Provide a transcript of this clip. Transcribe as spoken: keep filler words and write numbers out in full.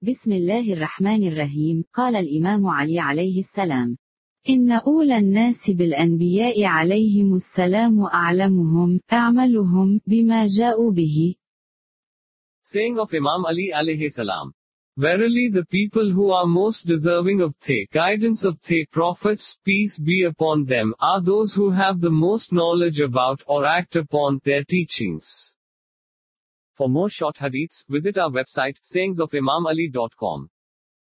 بسم الله الرحمن الرحيم. قال الإمام علي عليه السلام: إن أولى الناس بالأنبياء عليهم السلام أعلمهم، أعملهم بما جاءوا به. Saying of Imam Ali alayhi salam. Verily the people who are most deserving of the guidance of the prophets, peace be upon them, are those who have the most knowledge about or act upon their teachings. For more short hadiths, visit our website sayings of imam ali dot com.